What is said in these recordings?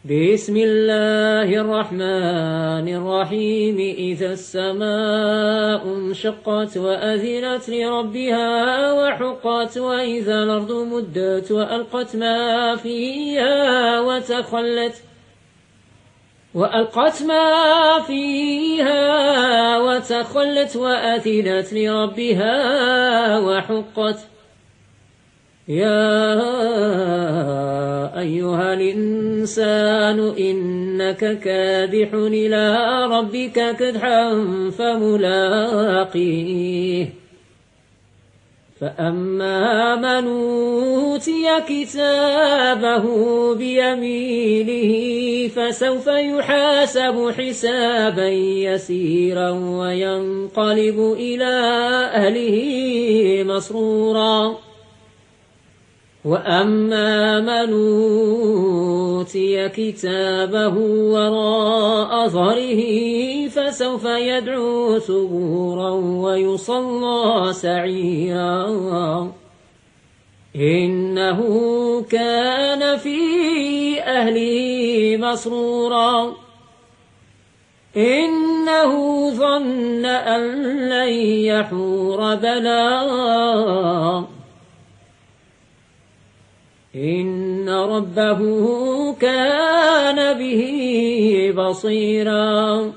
بسم الله الرحمن الرحيم إذا السماء انشقت وأذنت لربها وحقت وإذا الأرض مدت وألقت ما فيها وتخلت وأذنت لربها وحقت يا أيها الإنسان إنك كادح إلى ربك كدحا فملاقيه فأما من أوتي كتابه بيمينه فسوف يحاسب حسابا يسيرا وينقلب إلى أهله مسرورا وأما من أوتي كتابه وراء ظهره فسوف يدعو ثبورا ويصلى سعيرا إنه كان في أهله مسرورا إنه ظن أن لن يحور بلى إن ربه كان به بصيرا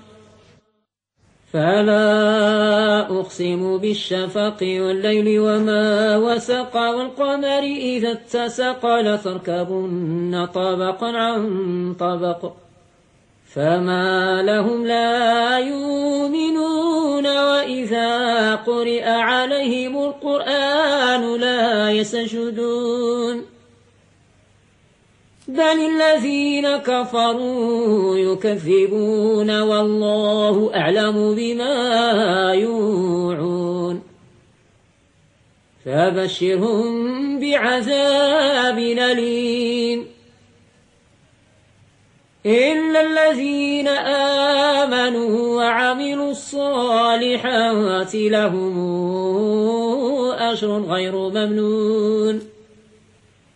فلا أقسم بالشفق والليل وما وسق والقمر إذا اتسق لتركبن طبقا عن طبق فما لهم لا يؤمنون وإذا قرئ عليهم القرآن لا يسجدون بل الذين كفروا يكذبون والله أعلم بما يوعون فبشرهم بعذاب أليم إلا الذين آمنوا وعملوا الصالحات لهم أجر غير ممنون